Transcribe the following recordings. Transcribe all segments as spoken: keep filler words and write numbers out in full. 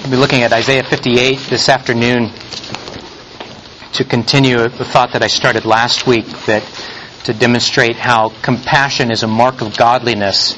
We'll be looking at Isaiah fifty-eight this afternoon to continue the thought that I started last week, that to demonstrate how compassion is a mark of godliness.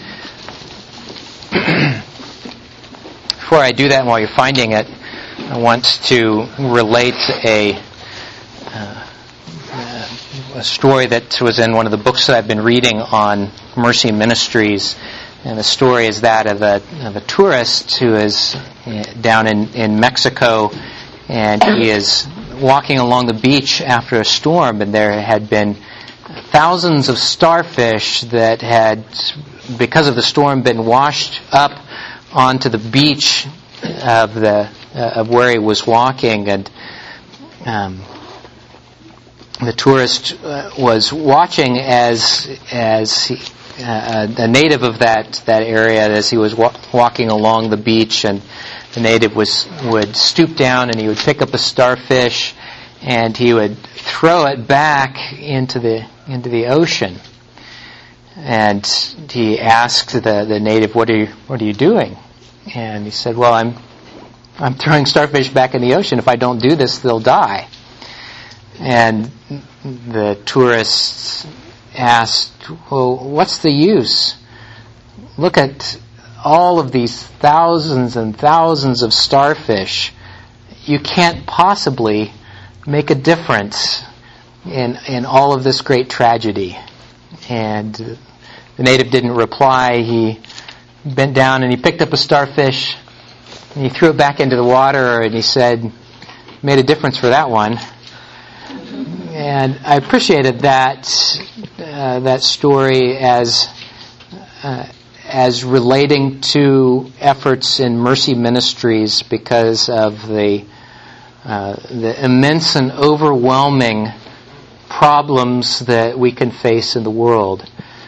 Before I do that, and while you're finding it, I want to relate a uh, a story that was in one of the books that I've been reading on Mercy Ministries. And the story is that of a, of a tourist who is down in, in Mexico, and he is walking along the beach after a storm, and there had been thousands of starfish that had, because of the storm, been washed up onto the beach of the uh, of where he was walking, and um, the tourist uh, was watching as as he. Uh, a native of that, that area, as he was wa- walking along the beach, and the native was would stoop down and he would pick up a starfish and he would throw it back into the into the ocean. And he asked the, the native, "What are you what are you doing?" And he said, "Well, I'm I'm throwing starfish back in the ocean. If I don't do this, they'll die." And the tourists asked, "Well, what's the use? Look at all of these thousands and thousands of starfish. You can't possibly make a difference in in all of this great tragedy." And the native didn't reply. He bent down and he picked up a starfish and he threw it back into the water, and he said, "Made a difference for that one." And I appreciated that uh, that story as uh, as relating to efforts in Mercy Ministries because of the uh, the immense and overwhelming problems that we can face in the world.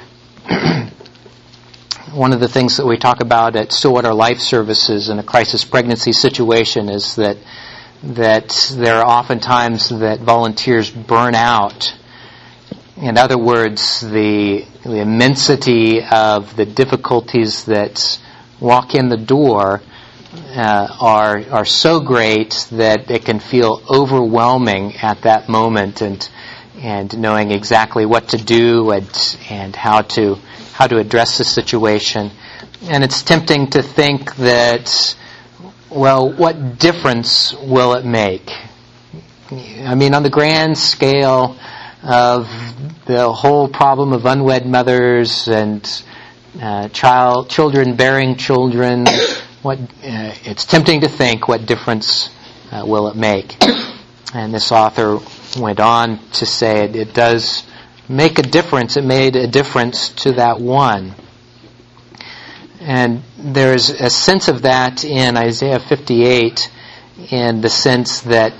One of the things that we talk about at Stillwater Life Services in a crisis pregnancy situation is that that there are often times that volunteers burn out. In other words, the, the immensity of the difficulties that walk in the door uh, are are so great that it can feel overwhelming at that moment, and and knowing exactly what to do and and how to how to address the situation. And it's tempting to think that, well, what difference will it make? I mean, on the grand scale of the whole problem of unwed mothers and uh, child children bearing children, what uh, it's tempting to think, what difference uh, will it make? And this author went on to say it, it does make a difference. It made a difference to that one. And there's a sense of that in Isaiah fifty-eight, in the sense that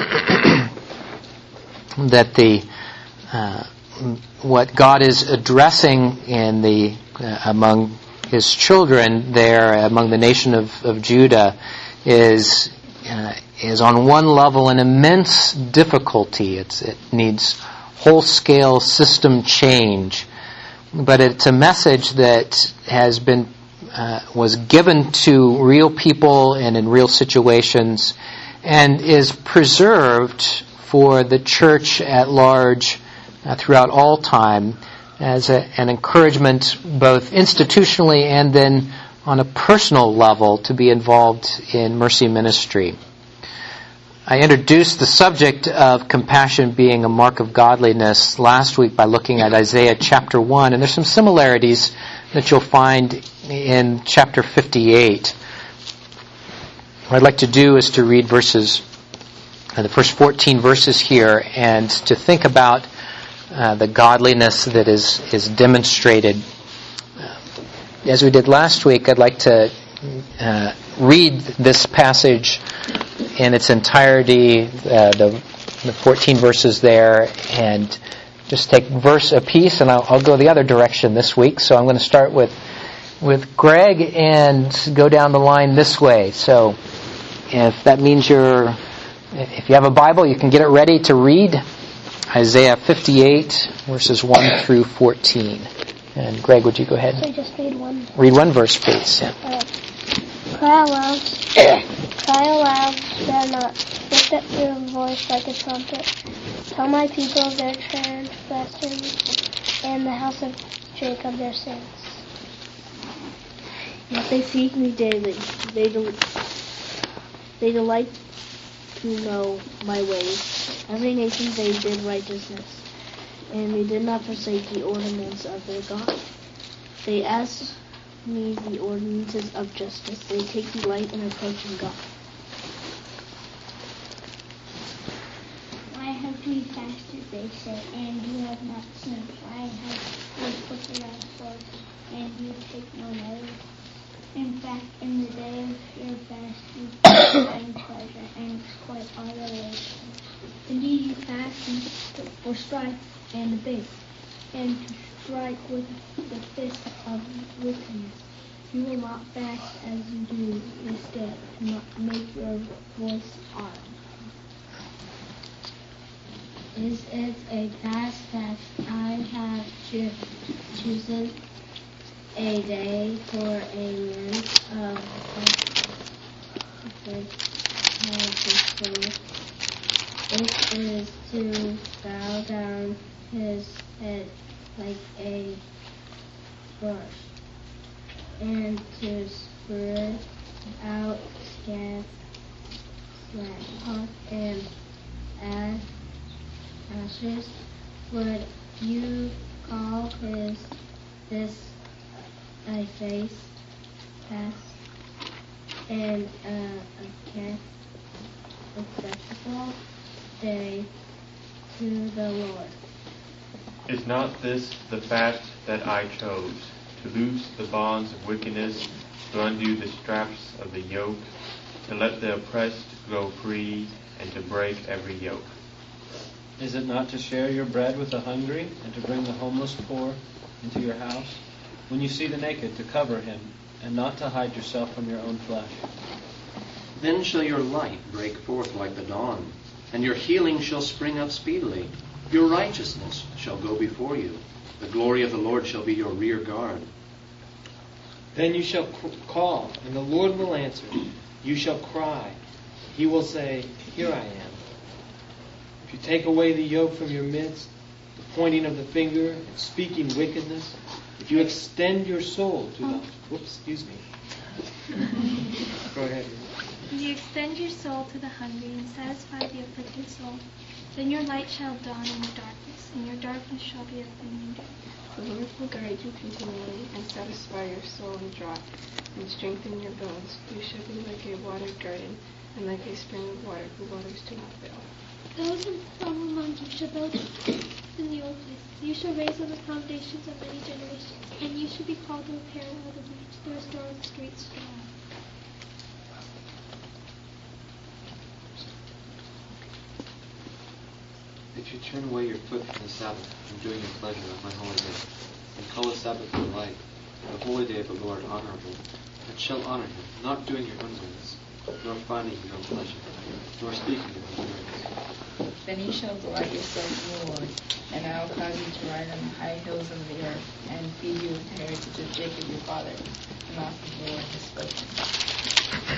that the uh, what God is addressing in the uh, among His children there, among the nation of, of Judah, is uh, is on one level an immense difficulty. It's, it needs whole-scale system change, but it's a message that has been Uh, was given to real people and in real situations, and is preserved for the church at large uh, throughout all time as a, an encouragement, both institutionally and then on a personal level, to be involved in mercy ministry. I introduced the subject of compassion being a mark of godliness last week by looking at Isaiah chapter one, and there's some similarities that you'll find in chapter fifty-eight. What I'd like to do is to read verses, uh, the first fourteen verses here, and to think about uh, the godliness that is is demonstrated. Uh, as we did last week, I'd like to uh, read this passage in its entirety, uh, the, the fourteen verses there, and just take verse a piece, and I'll, I'll go the other direction this week. So I'm going to start with with Greg and go down the line this way. So if that means you're, if you have a Bible, you can get it ready to read Isaiah fifty-eight, verses one through fourteen. And Greg, would you go ahead? So just read one. Read one verse, please. Yeah. Uh, cry aloud. Cry aloud, spare not. Lift up your voice like a trumpet. Tell my people their transgressions, and the house of Jacob their sins. Yet they seek me daily. They, del- they delight to know my ways. Every nation they did righteousness, and they did not forsake the ordinance of their God. They ask me the ordinances of justice. They take delight in approaching God. Why have we fasted, they say, and you have not seen? Why have we put around swords, and you take no notice? In fact, in the day of your fast, you find pleasure, and exploit all your relations. Indeed, you fast and for strife and debate, and to strike with the fist of wickedness. You will not fast as you do this day, to not make your voice audible. Is it a fast that I have cho- chosen? A day for a man of the It is to bow down his head like a bush, and to spread out scant and add ashes. Would you call his this a face pass and uh, a acceptable day to the Lord? Is not this the fast that I chose, to loose the bonds of wickedness, to undo the straps of the yoke, to let the oppressed go free, and to break every yoke? Is it not to share your bread with the hungry, and to bring the homeless poor into your house? When you see the naked, to cover him, and not to hide yourself from your own flesh? Then shall your light break forth like the dawn, and your healing shall spring up speedily. Your righteousness shall go before you. The glory of the Lord shall be your rear guard. Then you shall call, and the Lord will answer. You shall cry. He will say, Here I am. If you take away the yoke from your midst, the pointing of the finger and speaking wickedness, if you extend your soul to the... Whoops, excuse me. Go ahead. If you extend your soul to the hungry and satisfy the afflicted soul, then your light shall dawn in the darkness, and your darkness shall be a flaming day. The Lord will guide you continually and satisfy your soul in drought and strengthen your bones. You shall be like a watered garden and like a spring of water whose waters do not fail. Those from among you shall build in the old place. You shall raise on the foundations of many generations, and you shall be called the repairer of the breach, the restorer of the streets strong. If you turn away your foot from the Sabbath, from doing your pleasure on my holy day, and call the Sabbath delight, the holy day of the Lord honorable, and shall honor him, not doing your own ways, nor finding your own pleasure, nor speaking your own words. Then you shall delight yourself in the Lord, and I will cause you to ride on the high hills of the earth, and feed you with the heritage of Jacob your father, the mouth of the Lord has spoken.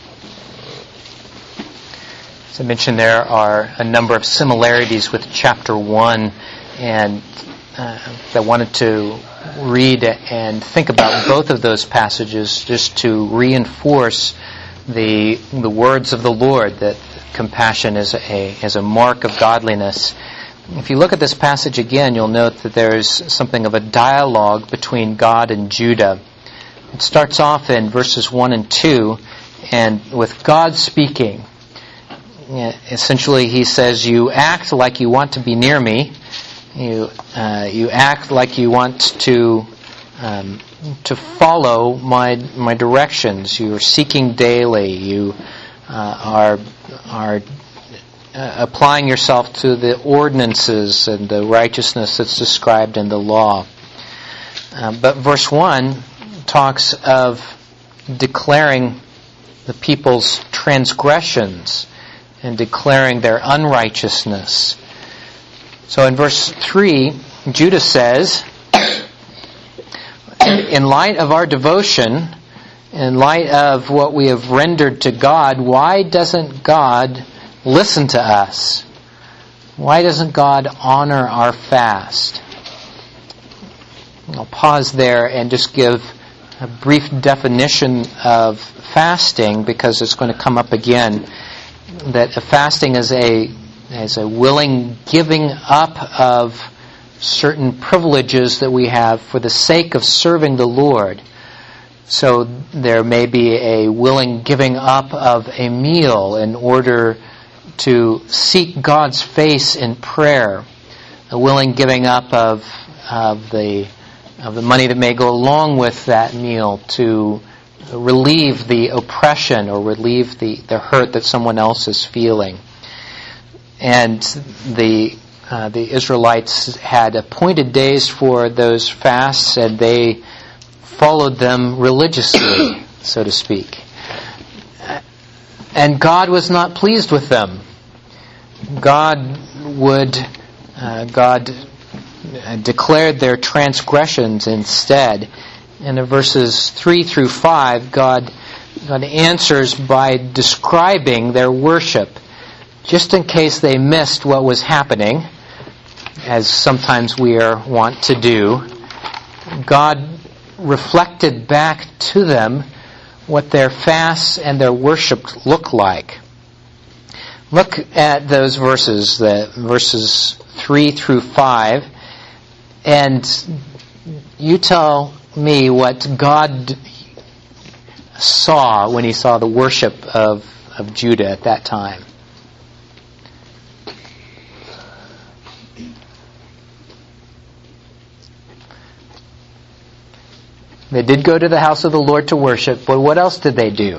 As I mentioned, there are a number of similarities with chapter one, and uh, I wanted to read and think about both of those passages just to reinforce the the words of the Lord, that compassion is a is a mark of godliness. If you look at this passage again, you'll note that there's something of a dialogue between God and Judah. It starts off in verses one and two, and with God speaking. Essentially, he says, you act like you want to be near me. You uh, you act like you want to um, to follow my my directions. You are seeking daily. You uh, are are uh, applying yourself to the ordinances and the righteousness that's described in the law. Uh, but verse one talks of declaring the people's transgressions and declaring their unrighteousness. So in verse three, Judah says, in light of our devotion in light of what we have rendered to God, why doesn't God listen to us? Why doesn't God honor our fast? I'll pause there and just give a brief definition of fasting, because it's going to come up again, that fasting is a is a willing giving up of certain privileges that we have for the sake of serving the Lord. So there may be a willing giving up of a meal in order to seek God's face in prayer, a willing giving up of of the of the money that may go along with that meal to relieve the oppression or relieve the, the hurt that someone else is feeling. And the uh, the Israelites had appointed days for those fasts, and they followed them religiously, so to speak. And God was not pleased with them. God would uh, God declared their transgressions instead. And in verses three through five, God, God answers by describing their worship, just in case they missed what was happening, as sometimes we are wont to do. God reflected back to them what their fasts and their worship look like. Look at those verses, the verses three through five, and you tell me what God saw when he saw the worship of, of Judah at that time. They did go to the house of the Lord to worship, but what else did they do?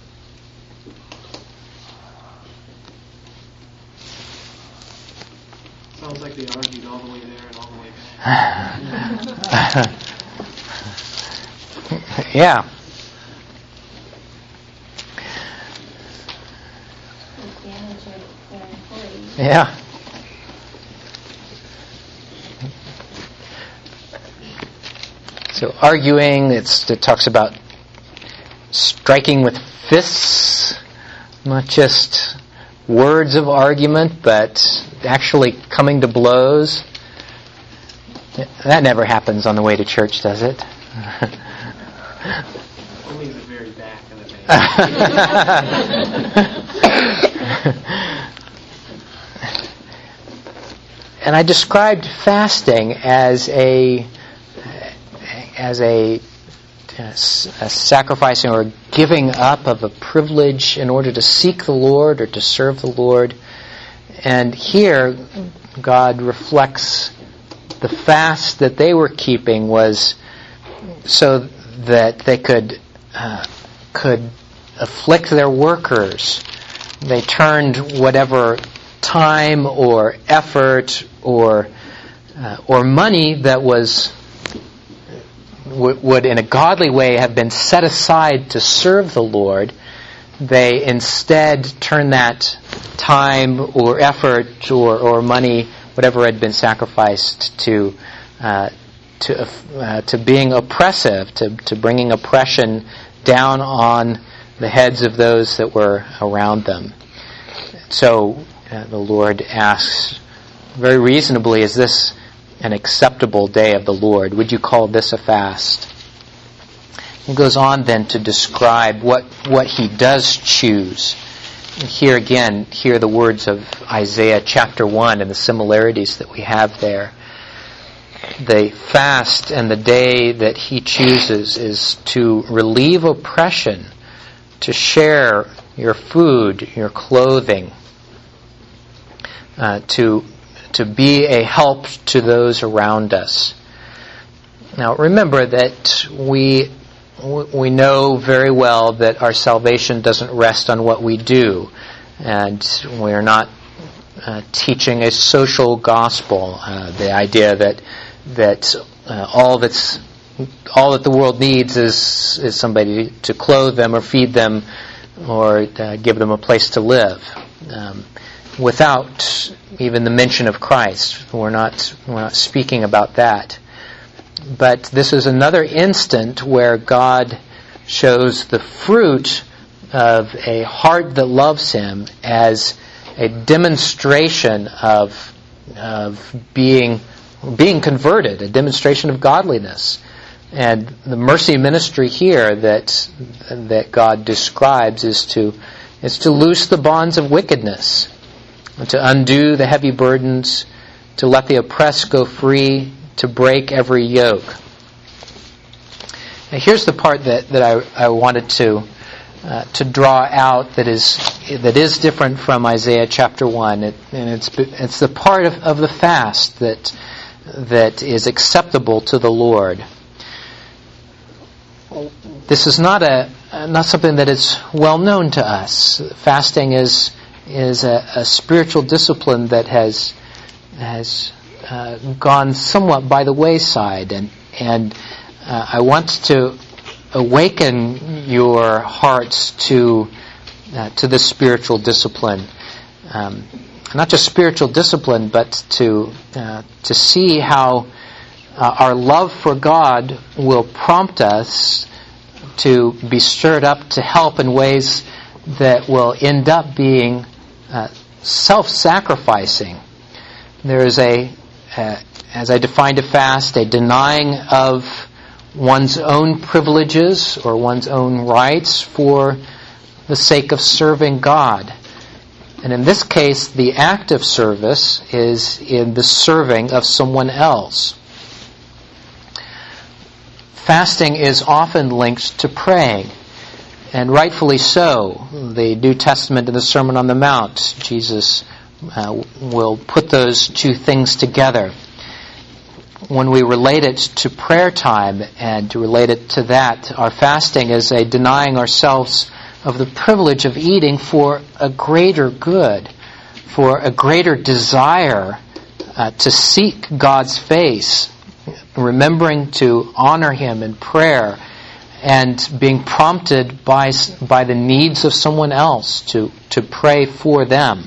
Sounds like they argued all the way there and all the way back. Yeah. Yeah. So arguing, it's, it talks about striking with fists, not just words of argument, but actually coming to blows. That never happens on the way to church, does it? Only in the very back of the van. And I described fasting as a as a, a sacrificing or giving up of a privilege in order to seek the Lord or to serve the Lord. And here, God reflects the fast that they were keeping was so that they could uh, could afflict their workers. They turned whatever time or effort or uh, or money that was w- would in a godly way have been set aside to serve the Lord. They instead turned that time or effort or, or money, whatever had been sacrificed, to uh, to uh, to being oppressive, to to bringing oppression down on the heads of those that were around them. So uh, the Lord asks very reasonably, is this an acceptable day of the Lord? Would you call this a fast? He goes on then to describe what, what he does choose. And here again, hear the words of Isaiah chapter one and the similarities that we have there. The fast and the day that he chooses is to relieve oppression, to share your food, your clothing, uh, to to be a help to those around us. Now remember that we we know very well that our salvation doesn't rest on what we do, and we're not uh, teaching a social gospel. Uh, the idea that that uh, all that's all that the world needs is is somebody to clothe them or feed them or uh, give them a place to live. Um, without even the mention of Christ, we're not we're not speaking about that. But this is another instant where God shows the fruit of a heart that loves Him as a demonstration of of being being converted, a demonstration of godliness. And the mercy ministry here that that God describes is to is to loose the bonds of wickedness, to undo the heavy burdens, to let the oppressed go free, to break every yoke. Now here's the part that, that I, I wanted to uh, to draw out that is that is different from Isaiah chapter one, it, and it's it's the part of, of the fast that that is acceptable to the Lord. This is not a not something that is well known to us. Fasting is is a, a spiritual discipline that has has uh, gone somewhat by the wayside, and and uh, I want to awaken your hearts to uh, to this spiritual discipline, um, not just spiritual discipline, but to uh, to see how uh, our love for God will prompt us to be stirred up to help in ways that will end up being uh, self-sacrificing. There is a, uh, as I defined a fast, a denying of one's own privileges or one's own rights for the sake of serving God. And in this case, the act of service is in the serving of someone else. Fasting is often linked to praying, and rightfully so. The New Testament and the Sermon on the Mount, Jesus uh, will put those two things together. When we relate it to prayer time and to relate it to that, our fasting is a denying ourselves of the privilege of eating for a greater good, for a greater desire uh, to seek God's face, remembering to honor Him in prayer, and being prompted by by the needs of someone else to, to pray for them.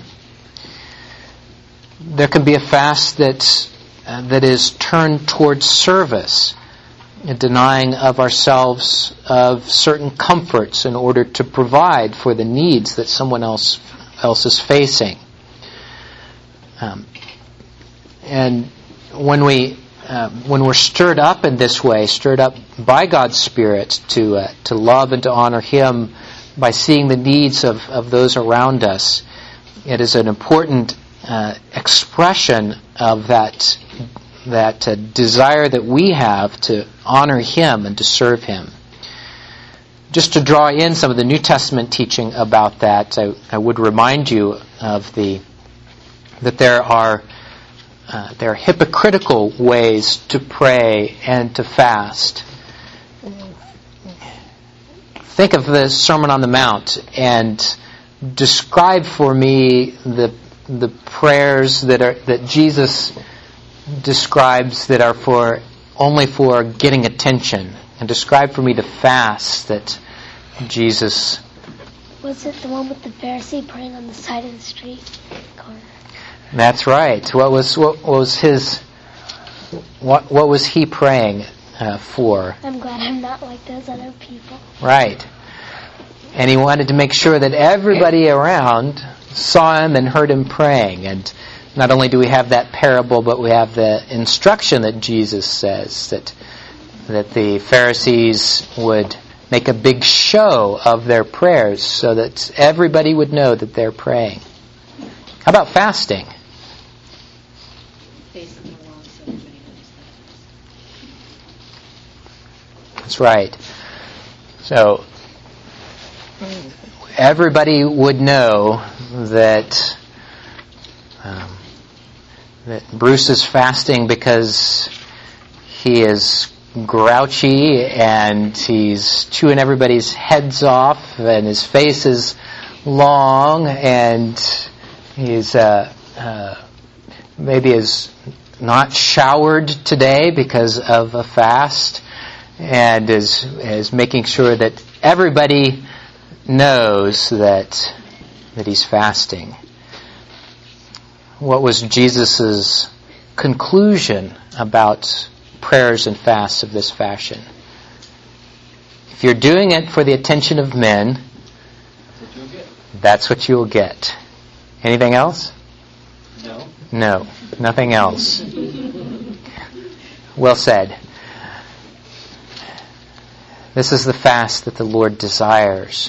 There can be a fast that uh, that is turned towards service, a denying of ourselves of certain comforts in order to provide for the needs that someone else else is facing. Um, and when we Uh, when we're stirred up in this way, stirred up by God's Spirit to uh, to love and to honor Him by seeing the needs of, of those around us, it is an important uh, expression of that that uh, desire that we have to honor Him and to serve Him. Just to draw in some of the New Testament teaching about that, I, I would remind you of the that there are Uh, there are hypocritical ways to pray and to fast. Think of the Sermon on the Mount and describe for me the the prayers that are that Jesus describes that are for only for getting attention, and describe for me the fast that Jesus. Was it the one with the Pharisee praying on the side of the street corner? That's right. What was what was his? What what was he praying uh, for? I'm glad I'm not like those other people. Right. And he wanted to make sure that everybody around saw him and heard him praying. And not only do we have that parable, but we have the instruction that Jesus says that that the Pharisees would make a big show of their prayers so that everybody would know that they're praying. How about fasting? That's right. So everybody would know that um, that Bruce is fasting because he is grouchy and he's chewing everybody's heads off, and his face is long, and he's uh, uh, maybe is not showered today because of a fast, and is is making sure that everybody knows that that he's fasting. What was Jesus' conclusion about prayers and fasts of this fashion? If you're doing it for the attention of men, That's what you'll get. that's what you'll get. Anything else? No. No, nothing else. Well said. This is the fast that the Lord desires.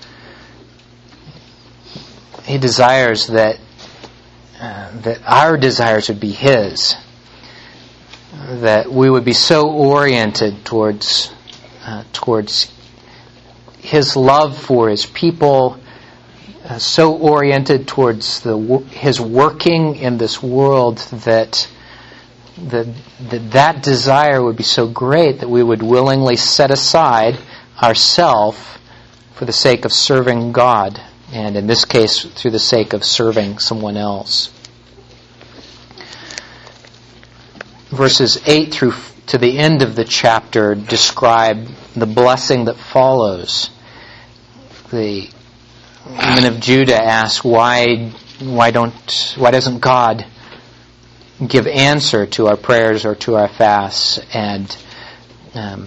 He desires that uh, that our desires would be His. That we would be so oriented towards uh, towards His love for His people, uh, so oriented towards the His working in this world that that that that desire would be so great that we would willingly set aside ourself for the sake of serving God, and in this case, through the sake of serving someone else. Verses eight through to the end of the chapter describe the blessing that follows. The men of Judah ask, why why don't why doesn't God give answer to our prayers or to our fasts? And um,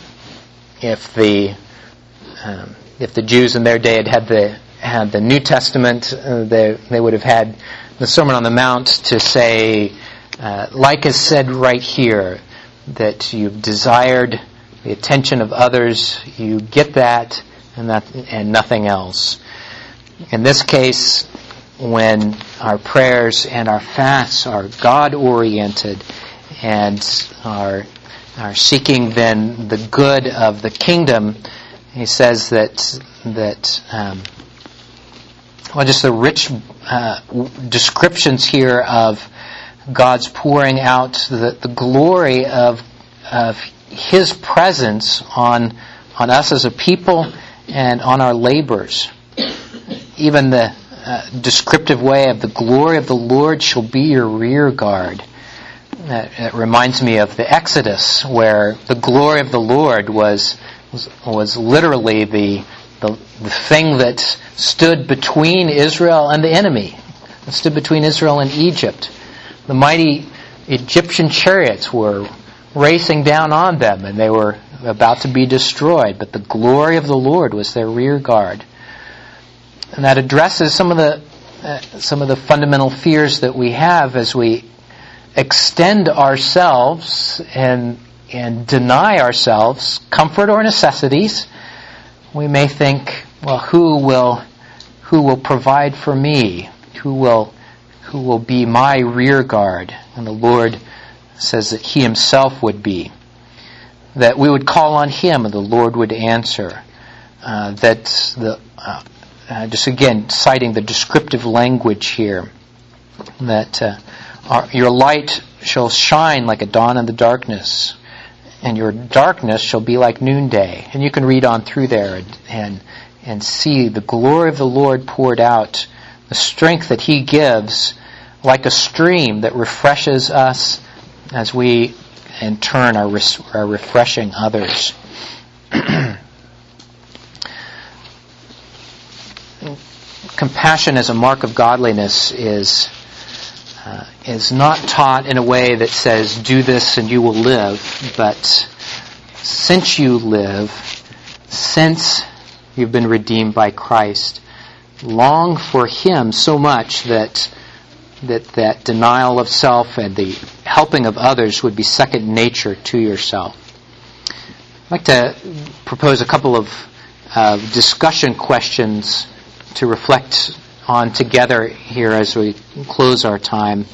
if the um, if the Jews in their day had had the had the New Testament, uh, they they would have had the Sermon on the Mount to say, uh, like is said right here, that you've desired the attention of others, you get that, and that and nothing else. In this case, when our prayers and our fasts are God-oriented and are are seeking then the good of the kingdom, he says that that um, well, just the rich uh, descriptions here of God's pouring out the, the glory of of His presence on on us as a people and on our labors. Even the uh, descriptive way of the glory of the Lord shall be your rear guard. That, that reminds me of the Exodus, where the glory of the Lord was was, was literally the, the the thing that stood between Israel and the enemy. It stood between Israel and Egypt. The mighty Egyptian chariots were racing down on them, and they were about to be destroyed. But the glory of the Lord was their rear guard. And that addresses some of the uh, some of the fundamental fears that we have as we extend ourselves and and deny ourselves comfort or necessities. We may think, well, who will who will provide for me? Who will who will be my rear guard? And the Lord says that He Himself would be. That we would call on Him and the Lord would answer. Uh, that the uh, Uh, just again, citing the descriptive language here, that uh, our, your light shall shine like a dawn in the darkness, and your darkness shall be like noonday. And you can read on through there and, and, and see the glory of the Lord poured out, the strength that He gives, like a stream that refreshes us as we, in turn, are, res- are refreshing others. Compassion as a mark of godliness is uh, is not taught in a way that says, do this and you will live, but since you live, since you've been redeemed by Christ, long for Him so much that that that denial of self and the helping of others would be second nature to yourself. I'd like to propose a couple of uh, discussion questions to reflect on together here as we close our time.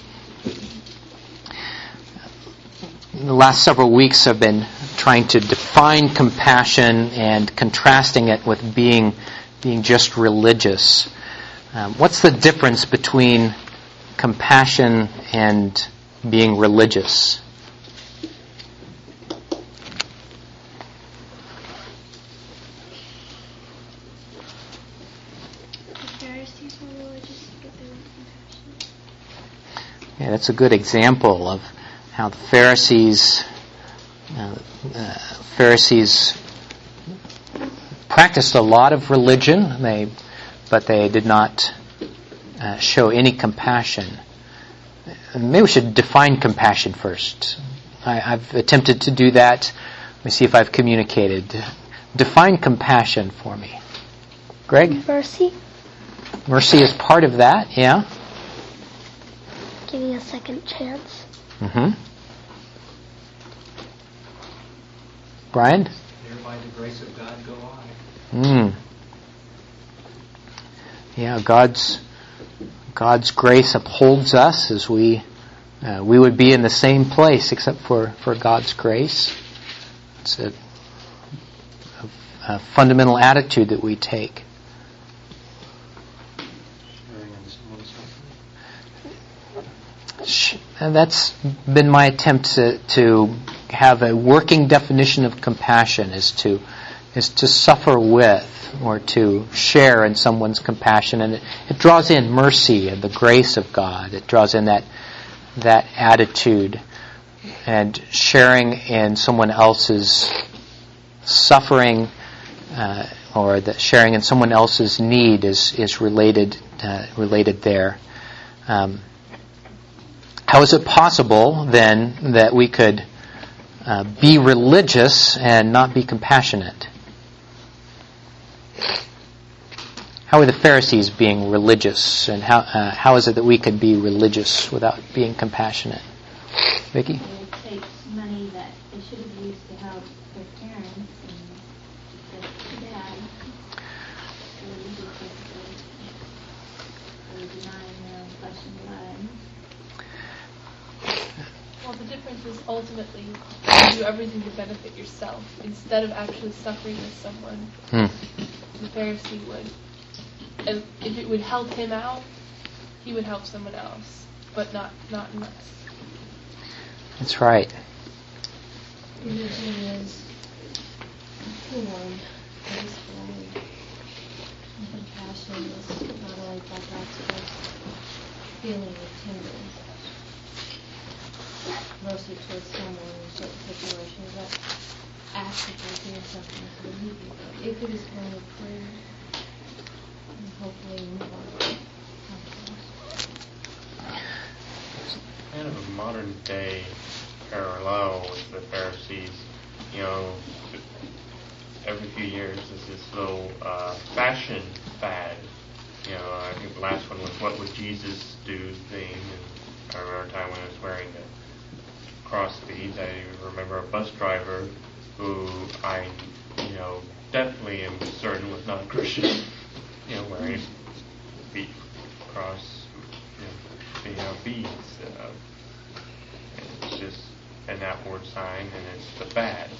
The last several weeks I've been trying to define compassion and contrasting it with being being just religious. Um, what's the difference between compassion and being religious? Yeah, that's a good example of how the Pharisees, uh, uh, Pharisees practiced a lot of religion, they, but they did not uh, show any compassion. Maybe we should define compassion first. I, I've attempted to do that. Let me see if I've communicated. define compassion for me. Greg? Mercy. Mercy is part of that, yeah. Giving a second chance. Mm-hmm. Brian? Here by the grace of God go I. Mm. Yeah, God's God's grace upholds us as we uh, we would be in the same place except for, for God's grace. It's a, a, a fundamental attitude that we take. And that's been my attempt to, to have a working definition of compassion, is to is to suffer with or to share in someone's compassion, and it, it draws in mercy and the grace of God. It draws in that that attitude and sharing in someone else's suffering, uh, or that sharing in someone else's need is is related uh, related there. Um, How is it possible, then, that we could uh, be religious and not be compassionate? How are the Pharisees being religious, and how uh, how is it that we could be religious without being compassionate? Vicki? It takes money that they should have used to help their parents and their dad. They're denying their own flesh and blood. Well, the difference is ultimately you do everything to benefit yourself instead of actually suffering with someone. Hmm. The Pharisee would. And if it would help him out, he would help someone else, but not not us. That's right. Religion is warm, graceful, and compassion is not only by God's grace, feeling of tender mercy towards someone in certain situations, but actively doing something to relieve you. If it is only prayer, and hopefully move on. Kind of a modern day parallel with the Pharisees. You know, every few years there's this little uh, fashion fad. You know, I think the last one was "What Would Jesus Do?" thing. And I remember a time when I was wearing the cross beads. I remember a bus driver who I, you know, definitely am certain was not a Christian. You know, wearing bead cross, you know, you know beads. Uh, and it's just an outward sign, and it's the bad.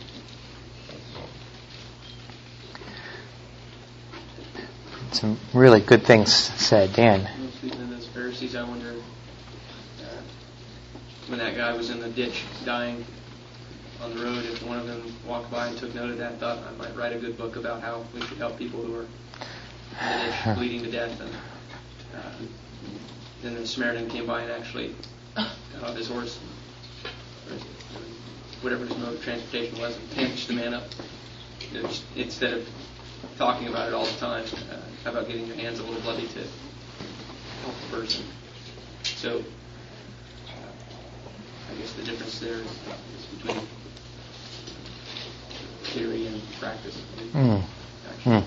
Some really good things said, Dan. Speaking of those Pharisees, I wonder uh, when that guy was in the ditch dying on the road, if one of them walked by and took note of that, thought I might write a good book about how we should help people who are in the ditch, bleeding to death. And uh, then the Samaritan came by and actually got off his horse, or whatever his mode of transportation was, and bandaged the man up. You know, just, instead of talking about it all the time, uh, how about getting your hands a little bloody to help the person? So, uh, I guess the difference there is, is between theory and practice. Mm. Mm.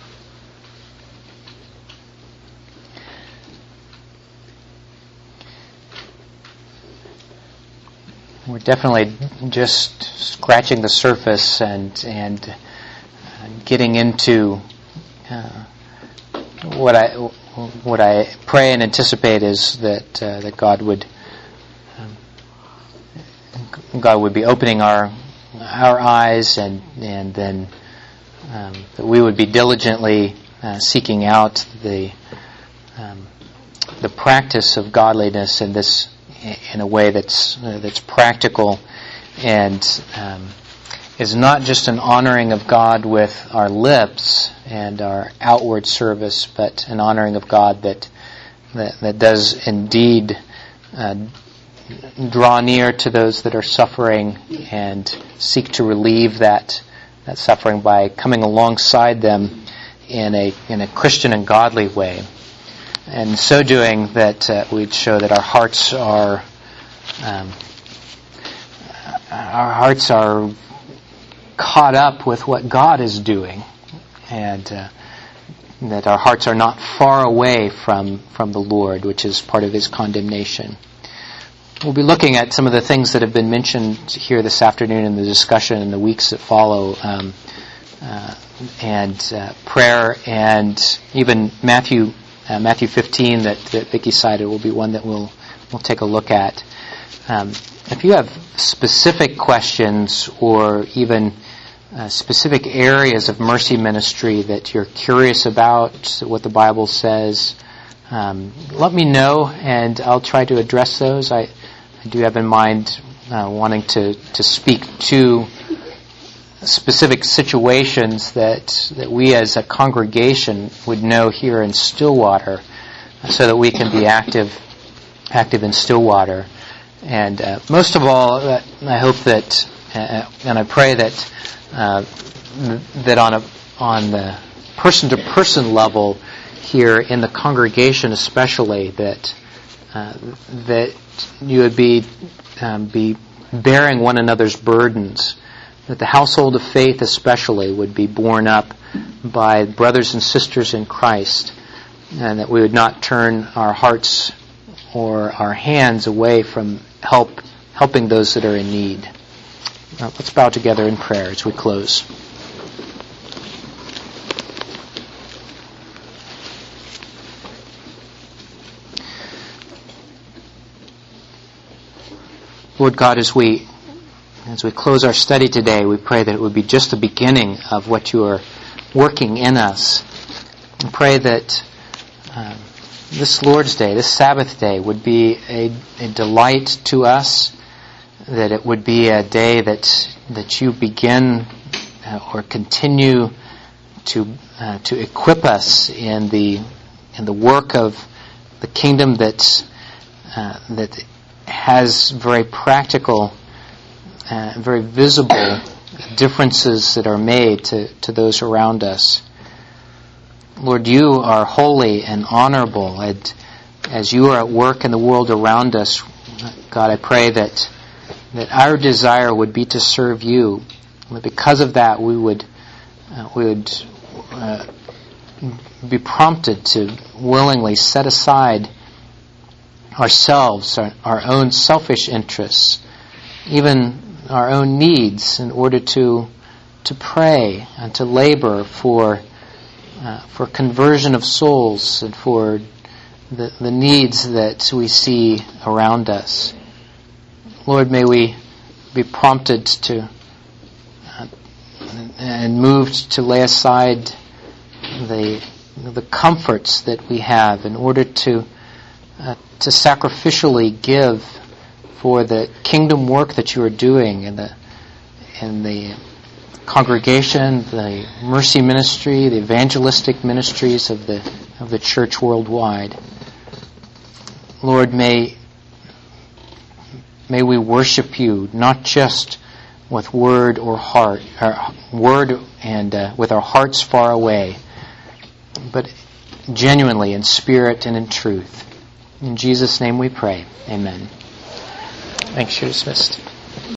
We're definitely just scratching the surface and and getting into uh, what I what I pray and anticipate is that uh, that God would um, God would be opening our our eyes, and and then um, that we would be diligently uh, seeking out the um, the practice of godliness in this in a way that's uh, that's practical and um, is not just an honoring of God with our lips and our outward service, but an honoring of God that that, that does indeed uh, draw near to those that are suffering and seek to relieve that that suffering by coming alongside them in a in a Christian and godly way. And so doing, that uh, we'd show that our hearts are um, our hearts are caught up with what God is doing, and uh, that our hearts are not far away from, from the Lord, which is part of His condemnation. We'll be looking at some of the things that have been mentioned here this afternoon in the discussion in the weeks that follow, um, uh, and uh, prayer, and even Matthew uh, Matthew fifteen that, that Vicki cited will be one that we'll we'll take a look at. Um, if you have specific questions or even uh, specific areas of mercy ministry that you're curious about, what the Bible says, um, let me know, and I'll try to address those. I, I do have in mind uh, wanting to, to speak to specific situations that that we as a congregation would know here in Stillwater, so that we can be active active in Stillwater. And uh, most of all, uh, I hope that, uh, and I pray that uh, that on a on the person-to-person level here in the congregation, especially, that uh, that you would be um, be bearing one another's burdens. That the household of faith, especially, would be borne up by brothers and sisters in Christ, and that we would not turn our hearts or our hands away from help helping those that are in need. Now, let's bow together in prayer as we close. Lord God, as we as we close our study today, we pray that it would be just the beginning of what you are working in us. We pray that um, this Lord's Day, this Sabbath day, would be a, a delight to us, that it would be a day that that you begin uh, or continue to uh, to equip us in the in the work of the kingdom that uh, that has very practical, uh, very visible differences that are made to, to those around us. Lord, you are holy and honorable, and as you are at work in the world around us, God, I pray that that our desire would be to serve you. That because of that, we would uh, we would uh, be prompted to willingly set aside ourselves, our, our own selfish interests, even our own needs, in order to to pray and to labor for uh, for conversion of souls and for the, the needs that we see around us. Lord, may we be prompted to uh, and moved to lay aside the the comforts that we have in order to uh, to sacrificially give for the kingdom work that you are doing in the in the congregation, the mercy ministry, the evangelistic ministries of the of the church worldwide. Lord, may may we worship you not just with word or heart, or word and uh, with our hearts far away, but genuinely in spirit and in truth. In Jesus' name we pray. Amen. Thanks. You're dismissed.